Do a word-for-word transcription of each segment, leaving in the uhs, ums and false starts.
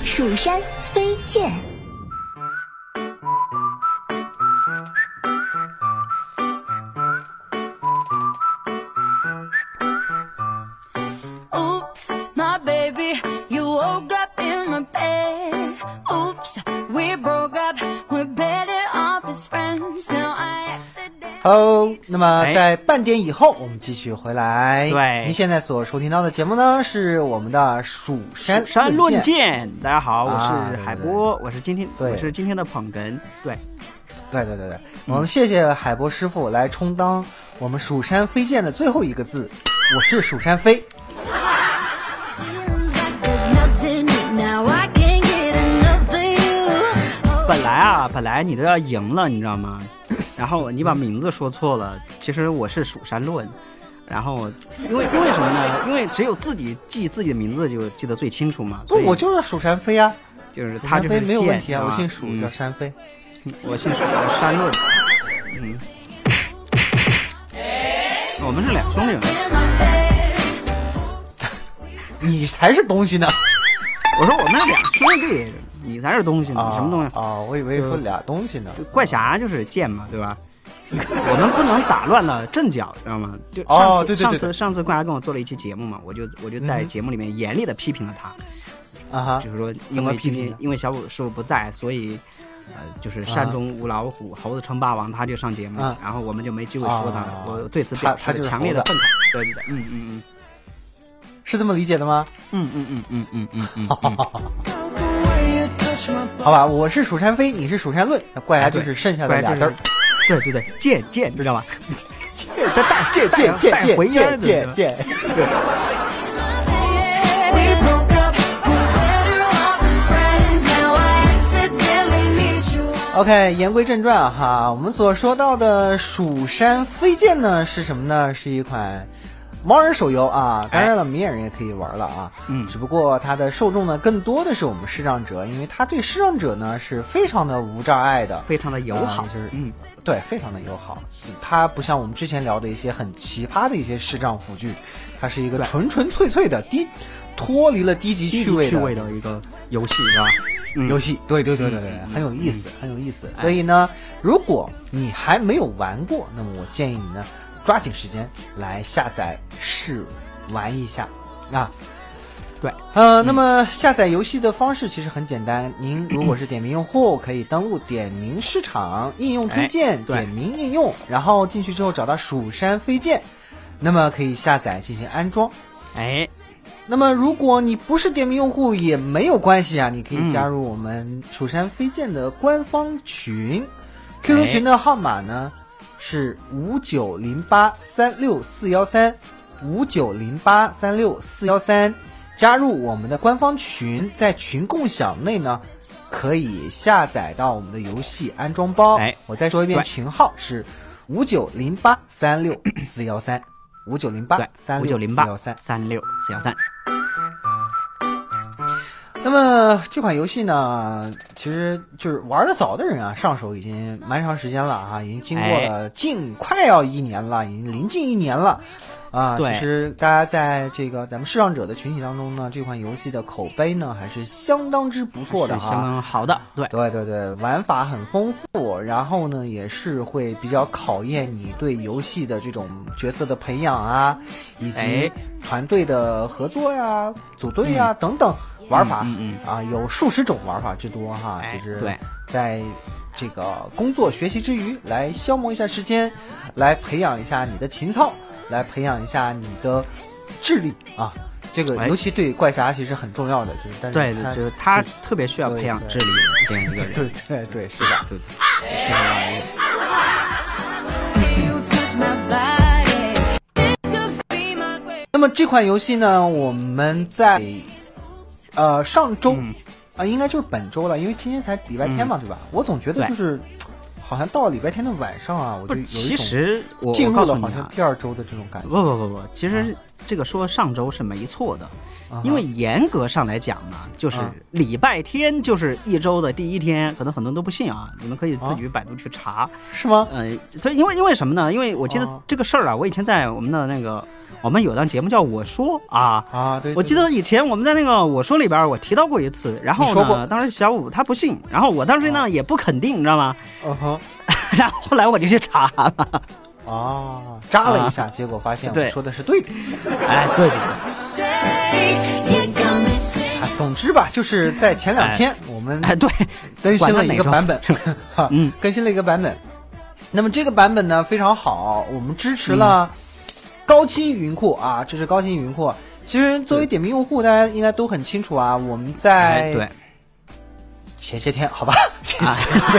蜀山飞剑。 Hello， 那么在半点以后，我们继续回来。 对， 您现在所收听到的节目呢，是我们的蜀山蜀山论剑。大家好，我是海波， 啊、对对对我是今天我是今天的捧哏。对， 对对对对，嗯、我们谢谢海波师傅来充当我们蜀山飞剑的最后一个字。我是蜀山飞。 本来啊，本来你都要赢了，你知道吗？然后你把名字说错了，其实我是蜀山论。然后因为因为什么呢？因为只有自己记自己的名字就记得最清楚嘛。 不，我就是蜀山飞啊， 就是他就是没有问题啊， 我姓蜀、嗯、叫山飞， 我姓蜀山论。嗯，我们是两兄弟嘛。 你才是东西呢！ 我说我们是两兄弟。你才是东西呢， 啊、 什么东西啊、哦？我以为说俩东西呢。 怪侠就是剑嘛，对吧？我们不能打乱了阵脚，知道吗？就上次、 哦、对对对对上次上次怪侠跟我做了一期节目嘛，我就我就在节目里面严厉的批评了他。 啊哈、 嗯，就是说因为今天因为小五师傅不在，所以呃就是山中无老虎，猴子称霸王，他就上节目， 啊、 然后我们就没机会说他， 啊、 我对此表示强烈的愤慨。对对对，嗯嗯嗯， 是这么理解的吗？ 嗯嗯嗯嗯嗯嗯嗯嗯。 好吧，我是蜀山飞，你是蜀山论，那怪侠就是剩下的俩字儿。 对对对，剑剑，知道吗？ 这带剑剑剑剑回剑剑剑。对。OK， 言归正传哈，我们所说到的蜀山飞剑呢是什么呢？是一款盲人手游啊，当然了，明眼人也可以玩了啊。 嗯， 只不过它的受众呢，更多的是我们视障者，因为它对视障者呢是非常的无障碍的， 非常的友好， 呃、就是嗯， 对，非常的友好。它不像我们之前聊的一些很奇葩的一些视障辅具，它是一个纯纯粹粹的低，脱离了低级趣味的趣味的一个游戏，是吧？ 嗯、游戏，对对对对对， 嗯、 很有意思，嗯、很有意思。 哎、 所以呢，如果你还没有玩过，那么我建议你呢，抓紧时间来下载试玩一下啊。 对， 呃，那么下载游戏的方式其实很简单，您如果是点名用户，可以登录点名市场应用推荐， 哎、 点名应用，然后进去之后找到蜀山飞剑，那么可以下载进行安装。 哎。 那么如果你不是点名用户也没有关系啊，你可以加入我们蜀山飞剑的官方群、嗯、Q Q 群的号码呢是五九零八三六四一三 五九零八三六四一三，加入我们的官方群，在群共享内呢可以下载到我们的游戏安装包。 哎， 我再说一遍，群号是五九零八三六四一三五九零八三六四一三三六四一三。 那么这款游戏呢，其实就是玩得早的人啊，上手已经蛮长时间了啊，已经经过了近快要一年了，已经临近一年了啊。其实大家在这个咱们视障者的群体当中呢，这款游戏的口碑呢还是相当之不错的啊， 相当好的。对对对对，玩法很丰富，然后呢也是会比较考验你对游戏的这种角色的培养啊，以及团队的合作呀、组队呀、嗯、等等。玩法、 嗯嗯嗯、啊，有数十种玩法之多哈。 哎、 其实对， 在这个工作学习之余，来消磨一下时间，来培养一下你的情操，来培养一下你的智力啊。这个尤其对怪侠其实很重要的，就是但是对对，就是他特别需要培养智力的这样一个人。 对对对，是的， 对对，是的。那么这款游戏呢，我们在。呃，上周啊、 嗯呃，应该就是本周了，因为今天才礼拜天嘛， 嗯、 对吧？我总觉得就是，好像到了礼拜天的晚上啊，我就有一种其实我进入了好像第二周的这种感觉。 不不不不，其实、 这个说上周是没错的， 啊、 因为严格上来讲呢，就是礼拜天就是一周的第一天，可能很多人都不信啊，你们可以自己百度去查，啊、 是吗？ 呃，所以因为因为什么呢？因为我记得这个事儿啊，我以前在我们的那个我们有档节目叫我说啊啊，对， 对， 对， 我记得以前我们在那个我说里边我提到过一次，然后呢，当时小五他不信，然后我当时呢、啊、也不肯定，你知道吗？ 嗯哼， 然后后来我就去查了。 啊，扎了一下，啊、结果发现我说的是对的。 哎，对对对。啊，总之吧，就是在前两天、哎、我们哎对更新了一个版本， 嗯， 更新了一个版本。那么这个版本呢非常好，我们支持了高清语音库啊，这是高清语音库。其实作为点评用户，大家应该都很清楚啊，我们在、 哎、对前些天，好吧。 啊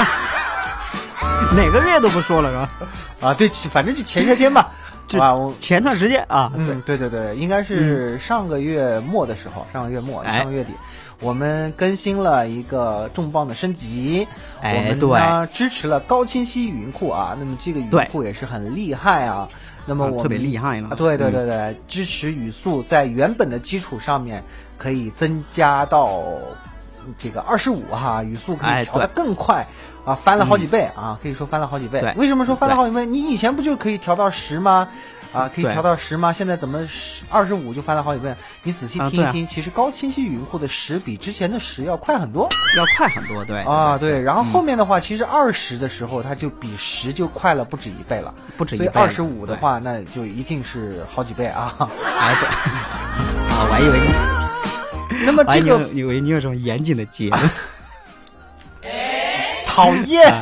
哪个月都不说了是吧？ 啊，对，反正就前些天吧，好吧，我前段时间啊， 嗯，对对对，应该是上个月末的时候，嗯、上个月末，上个月底，我们更新了一个重磅的升级， 哎、 我们呢支持了高清晰语音库啊，那么这个语音库也是很厉害啊，那么我们、 啊、特别厉害嘛， 啊，对对对对、嗯，支持语速在原本的基础上面可以增加到这个二十五哈，语速可以调得更快。哎啊，翻了好几倍、嗯、啊！可以说翻了好几倍。为什么说翻了好几倍？你以前不就可以调到十吗？啊，可以调到十吗？现在怎么二十五就翻了好几倍？你仔细听一听，啊啊、其实高清晰语音库的十比之前的十要快很多， 要快很多，对啊，对。然后后面的话，嗯、其实二十的时候，它就比十就快了不止一倍了， 不止一倍。 所以二十五的话，那就一定是好几倍啊！ 哎，对，啊，我还以为你， 那么这个以为你有种严谨的结论。 讨厌。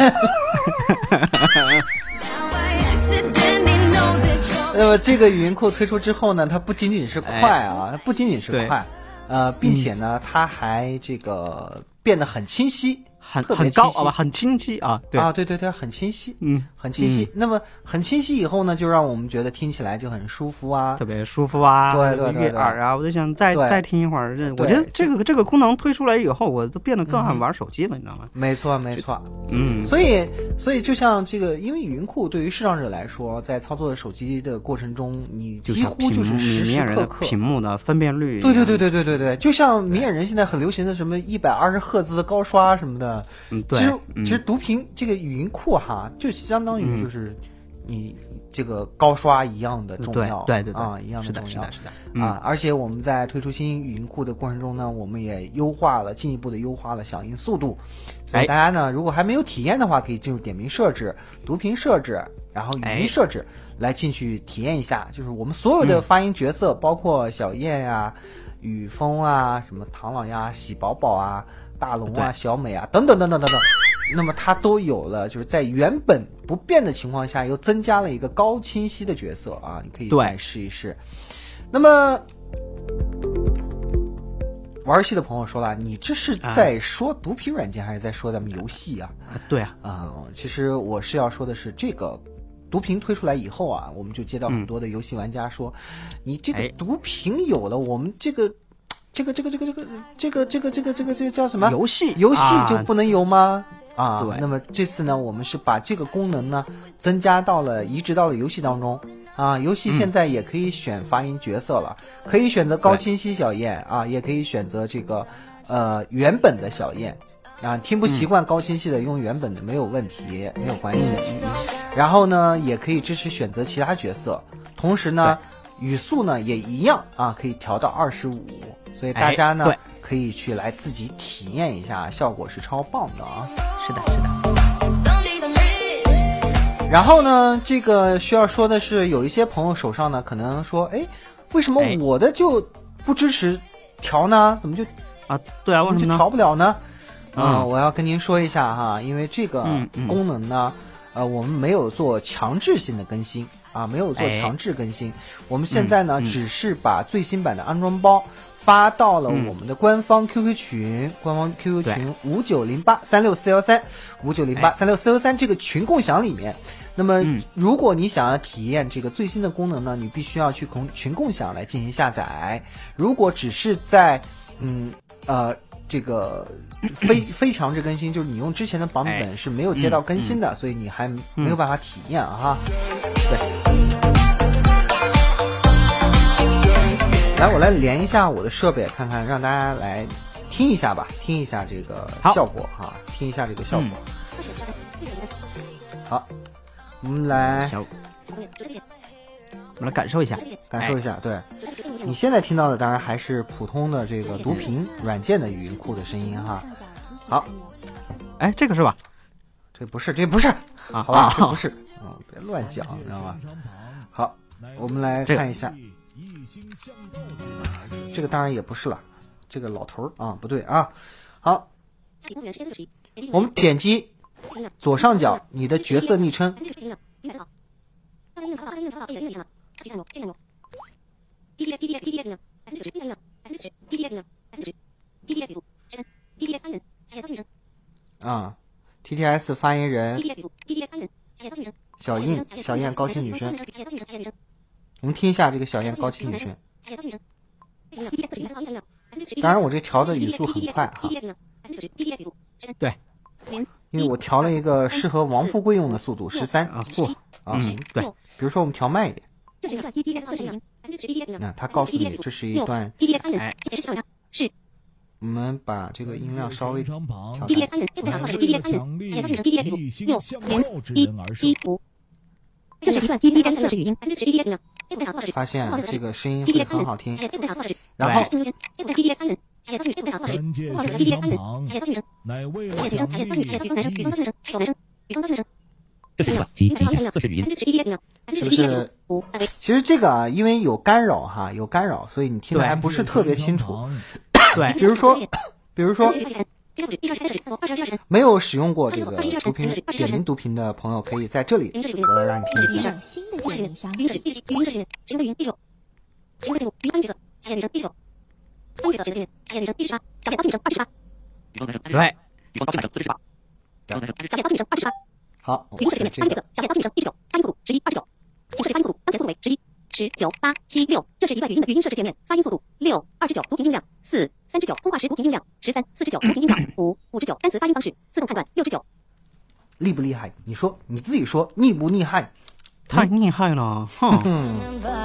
那么这个语音库推出之后呢，它不仅仅是快啊，它不仅仅是快，呃，并且呢，它还这个变得很清晰。 很很高啊，很清晰啊，对啊，对对对，很清晰， 嗯， 很清晰。嗯、那么很清晰以后呢，就让我们觉得听起来就很舒服啊， 特别舒服啊， 对对对， 悦耳啊。我就想再再听一会儿，我觉得这个这个功能推出来以后，我都变得更爱玩手机了， 嗯、 你知道吗？ 没错没错， 嗯， 所以所以就像这个，因为语音库对于视障者来说，在操作手机的过程中，你几乎就是时时刻刻屏幕的分辨率， 对对对对对对对，就像明眼人现在很流行的什么一百二十赫兹高刷什么的， 嗯，对。 其实其实读屏这个语音库哈，就相当于就是你这个高刷一样的重要， 对对对啊，一样的重要， 是的，是的，是的啊！而且我们在推出新语音库的过程中呢，我们也优化了，进一步的优化了响应速度。所以大家呢，如果还没有体验的话，可以进入点评设置、读屏设置，然后语音设置来进去体验一下。就是我们所有的发音角色，包括小叶呀、雨峰啊、什么唐老鸭、喜宝宝啊、大龙啊、小美啊等等等等等等。那么它都有了，就是在原本不变的情况下，又增加了一个高清晰的角色啊，你可以再试一试。那么玩游戏的朋友说了，你这是在说读屏软件，还是在说咱们游戏啊？ 啊对啊， 啊、嗯，其实我是要说的是，这个读屏推出来以后啊，我们就接到很多的游戏玩家说，嗯、你这个读屏有了，我们这个。这个这个这个这个这个这个这个这个这个叫什么？ 游戏游戏就不能有吗？啊， 啊对。 那么这次呢，我们是把这个功能呢增加到了移植到了游戏当中啊。游戏现在也可以选发音角色了，嗯、可以选择高清晰小燕啊，也可以选择这个呃原本的小燕啊。听不习惯高清晰的，用原本的没有问题，没有关系。嗯、然后呢，也可以支持选择其他角色，同时呢，语速呢也一样啊，可以调到二十五。所以大家呢、 哎、 可以去来自己体验一下，效果是超棒的啊！ 是的，是的。 然后呢，这个需要说的是，有一些朋友手上呢，可能说，哎，为什么我的就不支持调呢？怎么就啊？对啊，为什么就调不了呢？ 嗯， 呃、我要跟您说一下哈，因为这个功能呢，嗯嗯、呃，我们没有做强制性的更新啊，没有做强制更新。哎、我们现在呢，嗯嗯、只是把最新版的安装包发到了我们的官方 Q Q 群，嗯、官方 Q Q 群五九零八三六四幺三五九零八三六四幺三这个群共享里面。那么，如果你想要体验这个最新的功能呢，你必须要去共群共享来进行下载。如果只是在嗯呃这个非非强制更新，就是你用之前的版本是没有接到更新的， 哎嗯、 所以你还没有办法体验啊。对。 来，我来连一下我的设备，看看让大家来听一下吧，听一下这个效果哈，听一下这个效果。嗯、好，我们来， 我们来感受一下， 感受一下。哎、对，你现在听到的当然还是普通的这个读屏软件的语音库的声音哈。好， 哎，这个是吧？ 这不是，这不是啊，好吧，啊、这不是，嗯，别乱讲，你知道吗？好，我们来看一下，这个、这个当然也不是了，这个老头啊，不对啊。好，我们点击左上角你的角色昵称。啊 ，T T S 发言人小印，小燕高清女生，我们听一下这个小燕高清女生。当然，我这调的语速很快哈。 对， 因为我调了一个适合王富贵用的速度，十三啊，不啊， 嗯，对。 比如说我们调慢一点，那他告诉你这是一段， 哎， 是。我们把这个音量稍微调大。 六零一七五，这是一段 D D 测试语音。 发现这个声音会很好听。然后， 三界玄长旁乃为了奖励。 这是一段 D D 测试语音。 是不是？其实这个啊，因为有干扰哈，有干扰，所以你听的还不是特别清楚。 对， 比如说，比如说，没有使用过这个读屏点名读屏的朋友，可以在这里，我要让你听一下。 新的电影消息。 对。 好，我们是这个。 十九八七六，这是一段语音的语音设置界面，发音速度六，二十九读屏音量四，三十九通话时读屏音量十三，四十九读屏音量五，五十九单词发音方式自动判断六十九。 厉不厉害？你说你自己说，厉不厉害？ 太厉害了，哼。嗯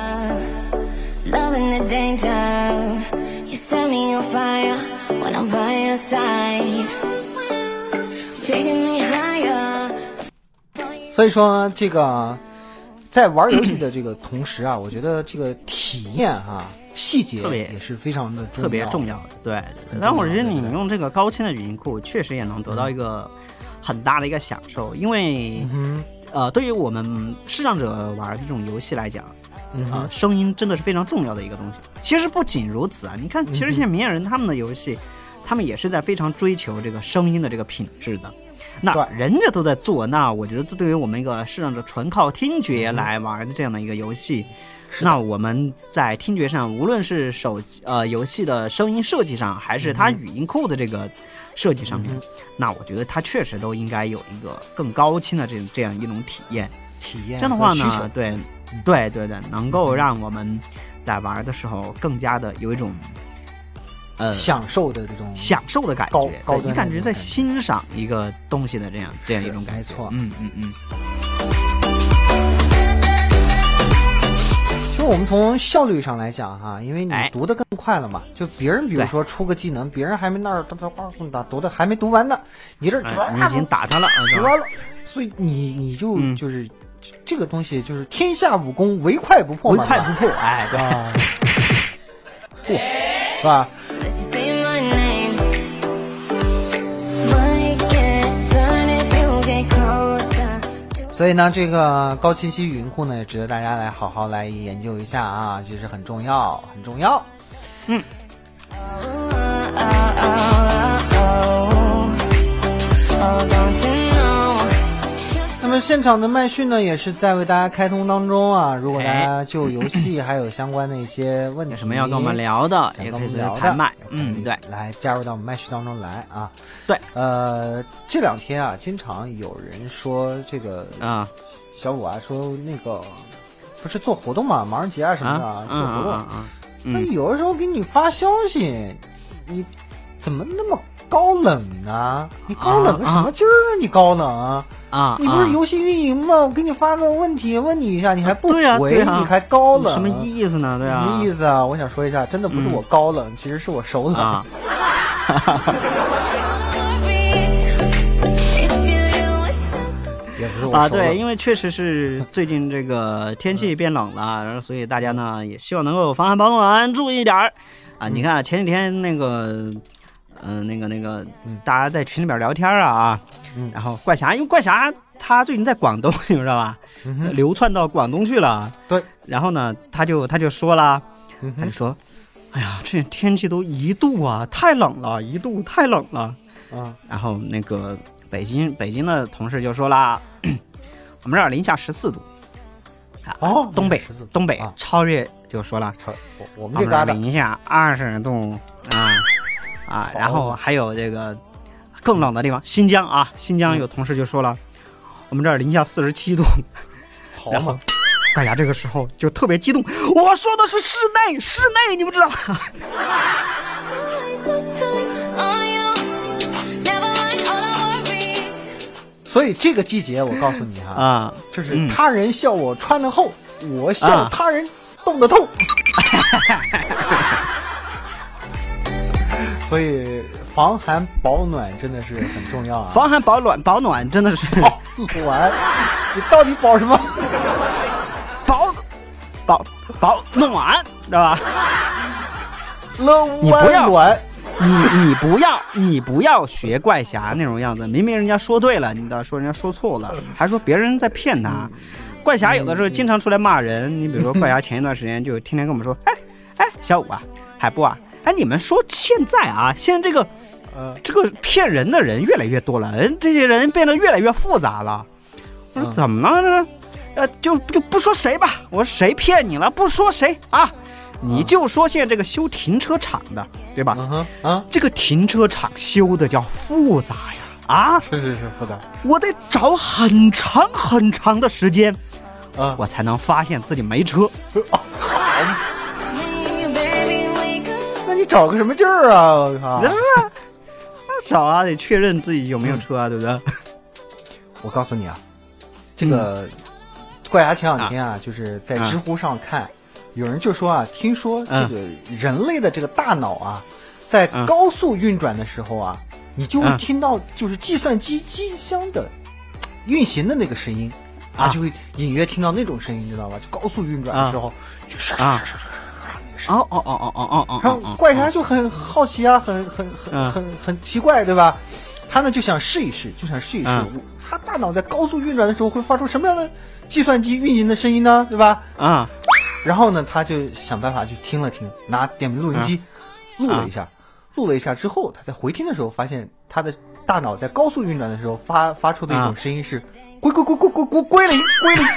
所以说这个。在玩游戏的这个同时啊，我觉得这个体验哈、啊、细节也是非常的特别重要的。对，但我觉得你用这个高清的语音库，确实也能得到一个很大的一个享受，因为、嗯、呃，对于我们视障者玩这种游戏来讲， 嗯、 呃，声音真的是非常重要的一个东西。其实不仅如此啊，你看，其实现在明眼人他们的游戏，他们也是在非常追求这个声音的这个品质的。那人家都在做，那我觉得对于我们一个视障者纯靠听觉来玩的这样的一个游戏，嗯、那我们在听觉上，无论是手呃游戏的声音设计上，还是它语音库的这个设计上面，嗯、那我觉得它确实都应该有一个更高清的这种这样一种体验。 体验这样的话呢，对对对对，能够让我们在玩的时候更加的有一种。呃， 享受的这种享受的感觉， 高你感觉在欣赏一个东西的这样这样一种感觉， 没错， 嗯嗯嗯。 其实我们从效率上来讲哈，因为你读的更快了嘛， 哎、 就别人比如说出个技能，别人还没那儿打读的还没读完呢，你这、 哎、你已经打他了， 读完了，所以你你就、嗯、就是这个东西就是天下武功唯快不破嘛， 唯快不破，哎，对， 嚯、啊，是吧？所以呢，这个高清晰语音库呢，也值得大家来好好来研究一下啊，其实很重要，很重要。 嗯。 那么现场的麦序呢，也是在为大家开通当中啊。如果大家就游戏还有相关的一些问题， 有什么要跟我们聊的，也可以来拍麦，嗯，对， 来加入到我们麦序当中来啊。 对， 呃，这两天啊，经常有人说这个啊， 小五啊，说那个不是做活动嘛，盲人节啊什么的， 啊、 做活动， 啊啊那、嗯、有的时候给你发消息，你怎么那么高冷呢？你高冷个什么劲儿啊？你高冷啊？ 啊， 你不是游戏运营吗？我给你发个问题问你一下，你还不对啊回， 对啊你还高冷， 什么意思呢？对啊， 什么意思啊？我想说一下，真的不是我高冷，嗯、其实是我手冷。 啊也不是我啊，对，因为确实是最近这个天气变冷了，然后所以大家呢也希望能够防寒保暖，注意一点儿啊。你看前几天那个，嗯、呃，那个那个，大家在群里边聊天啊，嗯、然后怪侠，因为怪侠他最近在广东，你知道吧？嗯、流窜到广东去了。对，然后呢，他就他就说了，嗯、他就说，哎呀，这天气都一度啊，太冷了，一度太冷了。嗯，然后那个。北京北京的同事就说啦，我们这儿零下十四度，哦，东北东北超越就说了， 我我们这旮瘩零下二十度啊啊，然后还有这个更冷的地方，新疆啊，新疆有同事就说了，我们这儿零下四十七度，然后大家这个时候就特别激动，我说的是室内室内，你们知道吗？ 所以这个季节，我告诉你哈，啊，就是他人笑我穿得厚，嗯、我笑他人冻得透。所以防寒保暖真的是很重要啊！ 防寒保暖保暖真的是保暖，你到底保什么？ 保保保暖，知道吧？ 了弯暖。 你你不要你不要学怪侠那种样子，明明人家说对了，你倒说人家说错了，还说别人在骗他。怪侠有的时候经常出来骂人，你比如说怪侠前一段时间就天天跟我们说，哎哎，小五啊，海波啊，哎你们说现在啊，现在这个呃这个骗人的人越来越多了，这些人变得越来越复杂了。我说怎么了呢？呃就就不说谁吧，我说谁骗你了？不说谁啊。你就说现在这个修停车场的，对吧？嗯啊，这个停车场修的叫复杂呀，啊， 是是是复杂， 我得找很长很长的时间，啊，我才能发现自己没车。哦、 那你找个什么劲儿啊？我靠！ 找啊，得确认自己有没有车啊，嗯、对不对？ 我告诉你啊，这个怪侠前两天啊，啊就是在知乎上看。啊有人就说啊，听说这个人类的这个大脑啊，在高速运转的时候啊，你就会听到就是计算机机箱的运行的那个声音啊，就会隐约听到那种声音，知道吧？就高速运转的时候，就刷刷刷刷刷刷， 哦哦哦哦哦哦哦。 然后怪侠就很好奇啊，很很很很很奇怪，对吧？他呢就想试一试，就想试一试，他大脑在高速运转的时候会发出什么样的计算机运行的声音呢？对吧？啊。然后呢，他就想办法去听了听，拿点录音机录了一下，啊、录了一下之后，他在回听的时候发现，他的大脑在高速运转的时候发发出的一种声音是“归归归归归归归零归零”。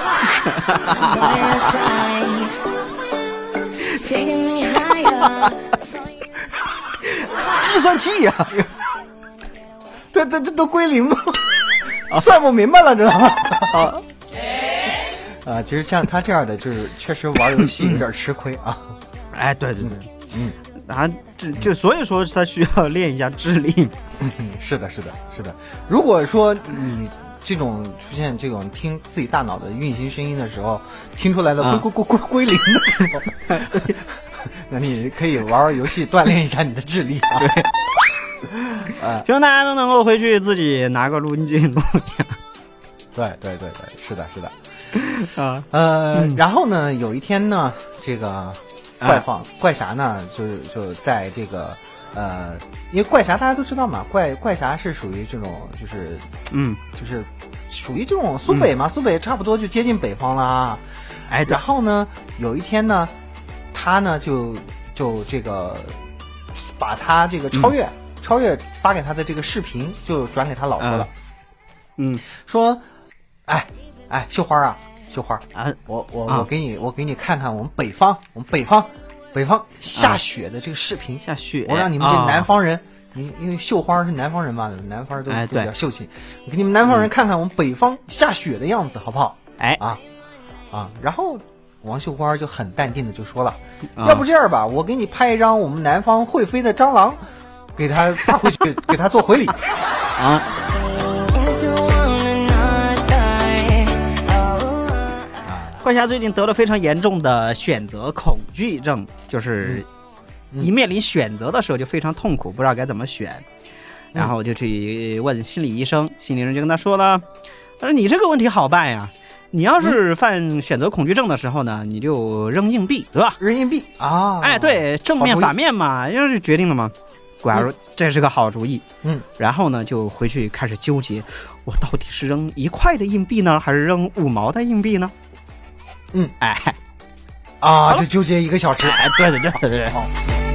计算器呀、啊， 这这这都归零吗？算不明白了，知道吗？啊。啊，其实像他这样的，就是确实玩游戏有点吃亏啊。 哎，对对对，嗯，啊，就就所以说他需要练一下智力。 嗯，是的，是的，是的。如果说你这种出现这种听自己大脑的运行声音的时候，听出来的归归归归归零的时候，那你可以玩玩游戏锻炼一下你的智力啊。 对，啊，希望大家都能够回去自己拿个录音机录一下。 对对对对，是的，是的。啊呃，嗯、然后呢，有一天呢，这个怪放、啊、怪侠呢，就就在这个呃，因为怪侠大家都知道嘛，怪怪侠是属于这种就是嗯，就是属于这种苏北嘛，嗯、苏北差不多就接近北方了。哎，然后呢，有一天呢，他呢就就这个把他这个超越、嗯、超越发给他的这个视频就转给他老婆了。嗯，说，哎。哎，绣花啊，绣花啊！我我、啊、我给你，我给你看看我们北方，我们北方，北方下雪的这个视频。 下雪， 我让你们这南方人，你、啊、因为绣花是南方人嘛，南方人都、哎、都比较秀气。我给你们南方人看看我们北方下雪的样子，好不好？哎啊啊！然后王绣花就很淡定的就说了，啊、要不这样吧，我给你拍一张我们南方会飞的蟑螂，给他发回去，给他做回礼啊。 怪侠最近得了非常严重的选择恐惧症，就是一面临选择的时候就非常痛苦，不知道该怎么选。然后我就去问心理医生，心理医生就跟他说了，他说你这个问题好办呀，你要是犯选择恐惧症的时候呢，你就扔硬币，对吧？ 扔硬币啊！ 哎，对，正面反面嘛，要是决定了嘛。果然说这是个好主意。 嗯， 然后呢，就回去开始纠结，我到底是扔一块的硬币呢，还是扔五毛的硬币呢？ 嗯， 哎， 啊，就纠结一个小时。 哎，对对对对对。 好。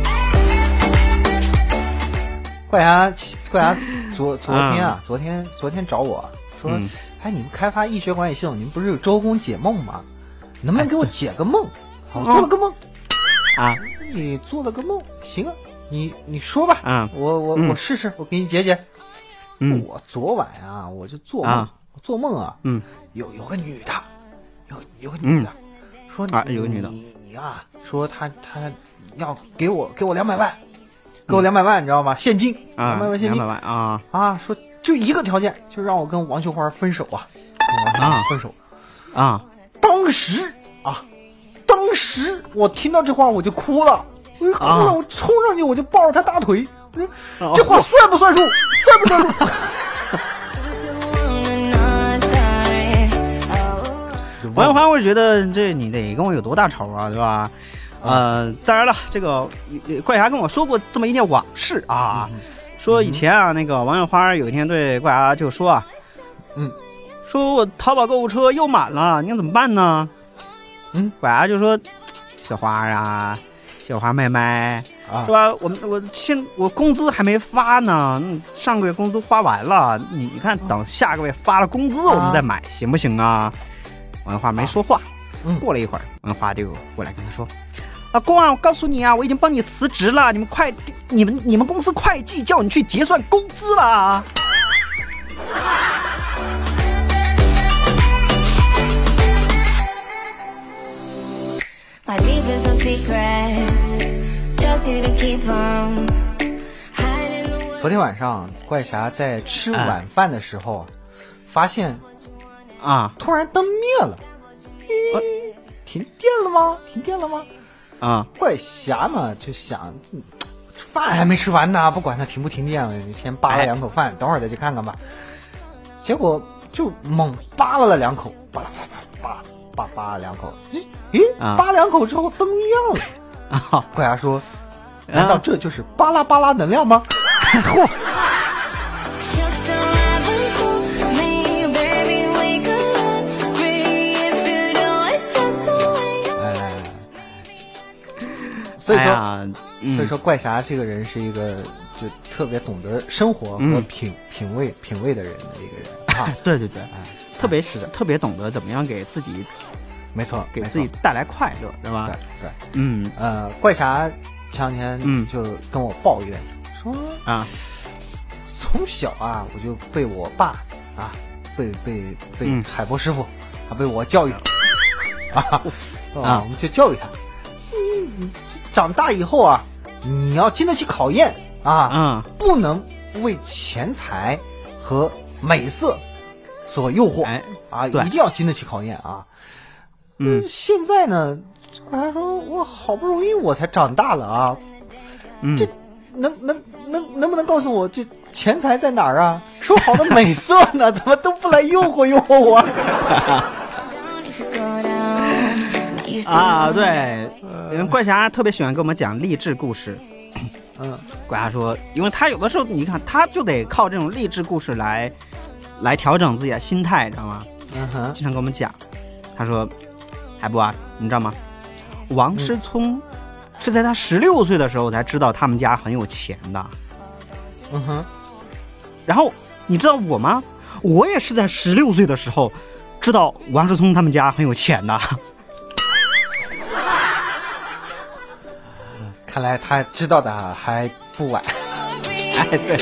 怪侠，怪侠，昨昨天啊，昨天昨天找我说， 嗯、 哎，你们开发医学管理系统，你们不是有周公解梦吗？能不能给我解个梦？我做了个梦。 啊， 你做了个梦，行啊，你你说吧。 啊， 我我、嗯、我试试，我给你解解。 嗯， 我昨晚啊，我就做梦，啊、我做梦啊， 嗯， 有有个女的，有有个女的，嗯、说啊，有个女的， 你你啊，说她她要给我给我两百万。给我两百万，你知道吗？现金，两百万现金， 两百万啊啊！说就一个条件，就让我跟王秀花分手啊，跟王秀花分手啊！ 当时啊，当时我听到这话我就哭了，我就哭了，啊、我冲上去我就抱着他大腿，啊、这话算不算数？算不算数？ 王秀花，我觉得这你得跟我有多大仇啊，对吧？呃，当然了，这个怪侠跟我说过这么一件往事啊，嗯、说以前啊，那个王小花有一天对怪侠就说啊， 嗯， 说我淘宝购物车又满了，你看怎么办呢？嗯，怪侠就说，小花啊，小花妹妹，啊、是吧？我我现我工资还没发呢，上个月工资花完了，你你看等下个月发了工资我们再买，啊、行不行啊？王小花没说话，啊嗯、过了一会儿，王小花就过来跟他说。老公啊，我告诉你啊，我已经帮你辞职了，你们会你们你们公司会计叫你去结算工资了。 昨天晚上怪侠在吃晚饭的时候，嗯、发现啊， 突然灯灭了，啊、停电了吗？停电了吗？ 啊， 怪侠嘛就想，饭还没吃完呢，不管它停不停电，先扒了两口饭，哎、等会儿再去看看吧。结果就猛扒拉了两口，扒拉扒拉扒扒扒了两口，咦，啊、扒两口之后灯亮了。啊、怪侠说：“难道这就是巴拉巴拉能量吗？”嚯！所以说，哎嗯、所以说，怪侠这个人是一个就特别懂得生活和品、嗯、品味品味的人的一个人啊！ 对对对，哎、特别是特别懂得怎么样给自己， 没错， 给自己带来快乐，对吧？ 对对， 嗯呃，怪侠前两天就跟我抱怨、嗯、说啊， 从小啊我就被我爸啊被被被海波师傅他被我教育啊啊，我们就教育他，嗯。长大以后啊，你要经得起考验啊， 嗯， 不能为钱财和美色所诱惑， 哎、 啊，一定要经得起考验啊。 嗯， 现在呢，怪侠说，我好不容易我才长大了啊， 嗯， 这能能能能不能告诉我这钱财在哪儿啊？说好的美色呢，怎么都不来诱惑诱惑我？ 啊，对，嗯，怪侠特别喜欢跟我们讲励志故事。 嗯， 怪侠说，因为他有的时候，你看，他就得靠这种励志故事来，来调整自己的心态，知道吗？ 嗯哼， 经常跟我们讲。他说，海波啊，你知道吗？王思聪是在他十六岁的时候才知道他们家很有钱的。 嗯哼， 然后你知道我吗？我也是在十六岁的时候知道王思聪他们家很有钱的。 看来他知道的还不晚。 哎，对。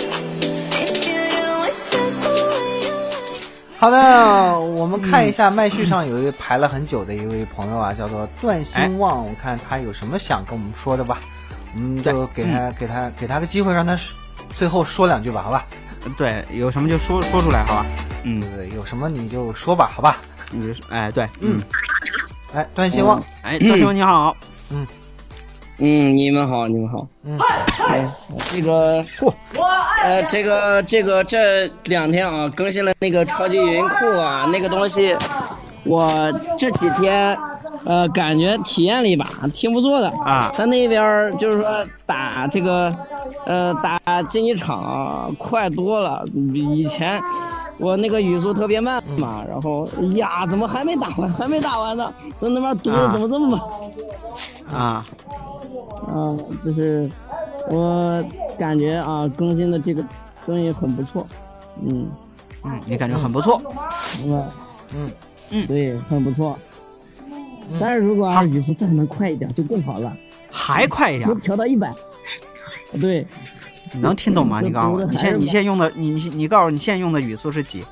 好的，我们看一下麦序上有一位排了很久的一位朋友啊，叫做段兴旺，我看他有什么想跟我们说的吧，我们就给他给他给他个机会，让他最后说两句吧，好吧？ 对，有什么就说说出来，好吧？ 嗯，对对，有什么你就说吧，好吧？ 你哎，对，嗯。 哎，段希望， 哎，段希望你好， 嗯嗯，你们好，你们好， 嗯， 哎，这个，呃，这个这个这两天啊，更新了那个超级语音库啊，那个东西，我这几天，呃，感觉体验了一把，挺不错的啊。 他那边就是说打这个，呃，打竞技场快多了，比以前。我那个语速特别慢嘛，然后呀，怎么还没打完？还没打完呢？那那边读的怎么这么慢？ 啊啊，就是我感觉啊，更新的这个东西很不错，嗯嗯，你感觉很不错， 嗯嗯嗯，对，很不错。嗯、但是如果啊语速再能快一点就更好了， 还快一点， 能调到一百。对。 你能听懂吗？你告诉我，你现你现在用的你你你告诉我，你现在用的语速是几？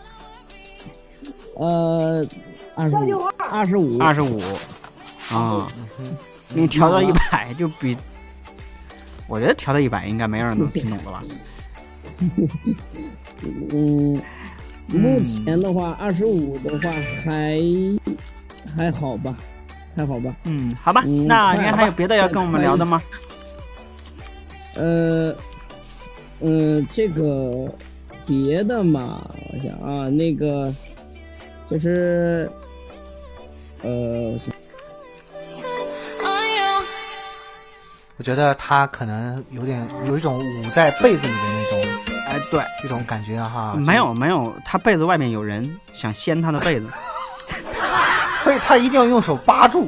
呃，二十五，二十五， 二十五。啊，你调到一百就比，我觉得调到一百应该没人能听懂的吧？ 嗯，目前的话，二十五的话还还好吧，还好吧。 嗯，好吧。嗯、那您还有别的要跟我们聊的吗？ 呃。嗯，这个别的嘛，我想啊，那个就是，呃， 我觉得他可能有点有一种捂在被子里的那种， 哎，对， 这种感觉哈。 没有没有，他被子外面有人想掀他的被子， 所以他一定要用手扒住。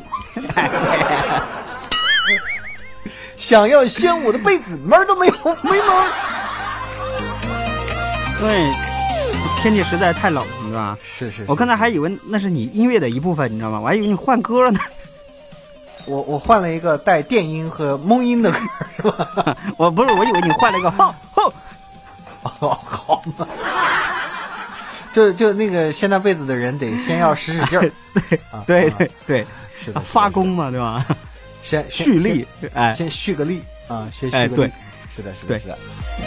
想要掀我的被子，门儿都没有，没门儿。 因为天气实在太冷，你知道吧？ 是 是, 是。 我刚才还以为那是你音乐的一部分，你知道吗？我还以为你换歌了呢。 我我换了一个带电音和蒙音的歌，是吧？ 我不是，我以为你换了一个吼吼。 哦，好嘛。就就那个掀他被子的人得先要使使劲儿。 对、啊、对对对， 是的， 发功嘛，对吧？ 先蓄力，哎， 先蓄个力啊，先蓄个力。 哎，对， 是的，是的，是的。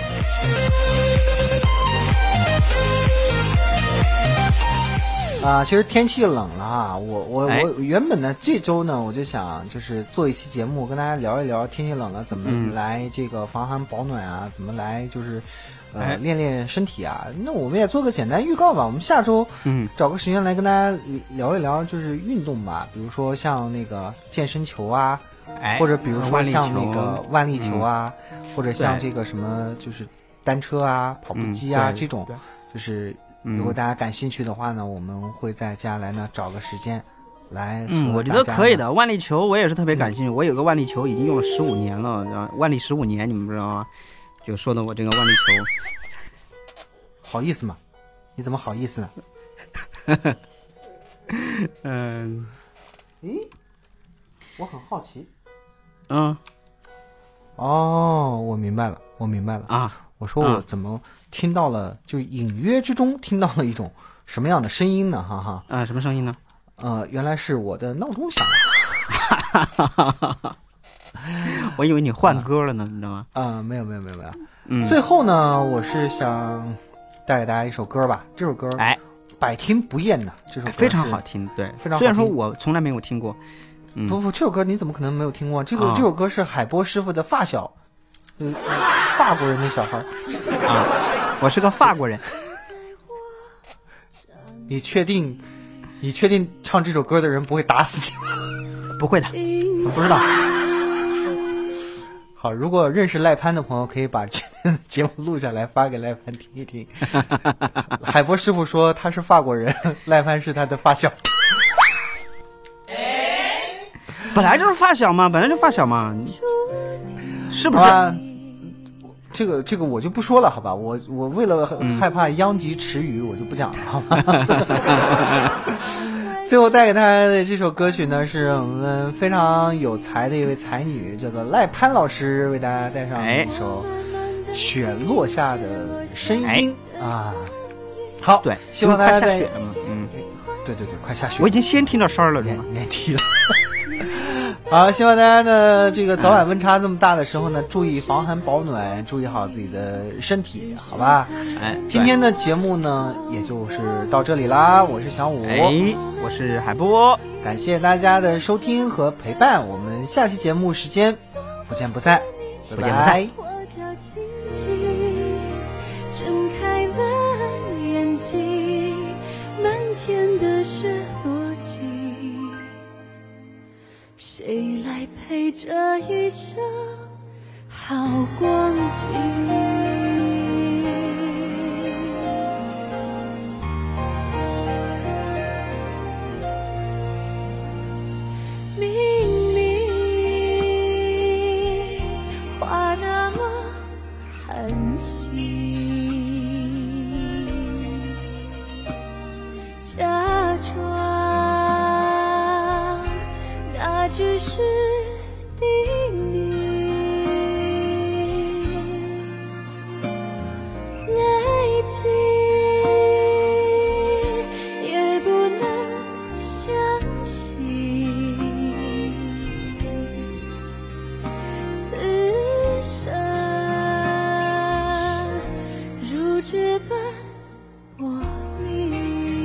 啊，其实天气冷了啊，我我我原本呢这周呢我就想就是做一期节目跟大家聊一聊天气冷了怎么来这个防寒保暖啊，嗯、怎么来就是呃、哎、练练身体啊。那我们也做个简单预告吧，我们下周嗯找个时间来跟大家聊一聊就是运动吧，比如说像那个健身球啊， 哎、 或者比如说像那个万力球啊，嗯、或者像这个什么就是单车啊、跑步机啊、嗯、这种，就是。如果大家感兴趣的话呢，我们会在接下来呢找个时间来。 嗯，我觉得可以的。万力球我也是特别感兴趣，嗯、我有个万力球已经用了十五年了，万力十五年，你们不知道吗？就说的我这个万力球， 好意思吗？你怎么好意思呢？ 嗯， 咦，我很好奇。 嗯， 哦，我明白了，我明白了啊！ 我说我怎么听到了，啊、就隐约之中听到了一种什么样的声音呢？哈哈， 啊，什么声音呢？ 呃，原来是我的闹钟响了。我以为你换歌了呢，啊、你知道吗？ 啊，没有没有没有没有。 嗯， 最后呢，我是想带给大家一首歌吧。这首歌， 哎， 百听不厌呐。这首歌、哎、 非常好听，对， 非常好听。 虽然说我从来没有听过。嗯、 不不，这首歌你怎么可能没有听过？这个、啊、这首歌是海波师傅的发小。嗯，法国人的小孩啊，我是个法国人。 你确定？你确定唱这首歌的人不会打死你吗？ 不会的， 我不知道。好，如果认识赖潘的朋友，可以把今天的节目录下来发给赖潘听一听。海波师傅说他是法国人，赖潘是他的发小。 本来就是发小嘛，本来就发小嘛，是不是？ 啊这个这个我就不说了，好吧？我我为了害怕殃及池鱼，嗯、我就不讲了，好吧？最后带给大家的这首歌曲呢，是我们非常有才的一位才女，叫做赖潘老师，为大家带上一首《雪落下的声音》哎、啊。好， 对， 希望大家在下雪了嘛，嗯， 对对对，快下雪， 我已经先听到声儿了， 连连踢了。 好，希望大家呢，这个早晚温差这么大的时候呢，注意防寒保暖，注意好自己的身体，好吧？ 哎， 今天的节目呢，也就是到这里啦。我是小五， 哎，我是海波， 感谢大家的收听和陪伴，我们下期节目时间不见不散， 不见不散。 睁开了眼睛，满天的是落寂，谁来陪这一生好光景？只是叮咛，累积也不能相信，此生如纸般我命。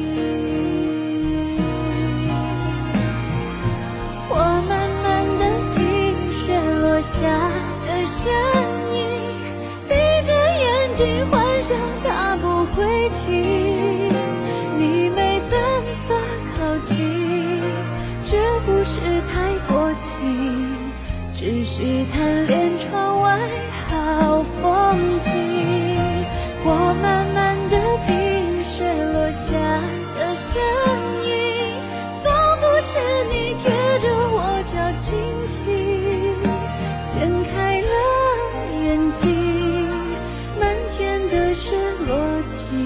下的声音，闭着眼睛幻想它不会停，你没办法靠近，绝不是太薄情，只是贪恋窗外好风景。我慢慢的品水落下的声音，仿佛是你贴着我脚轻轻睁开了眼睛，满天的是落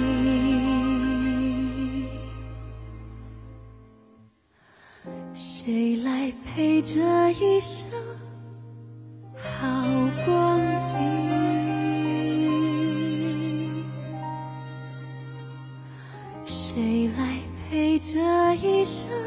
寂，谁来陪这一生好光景？谁来陪这一生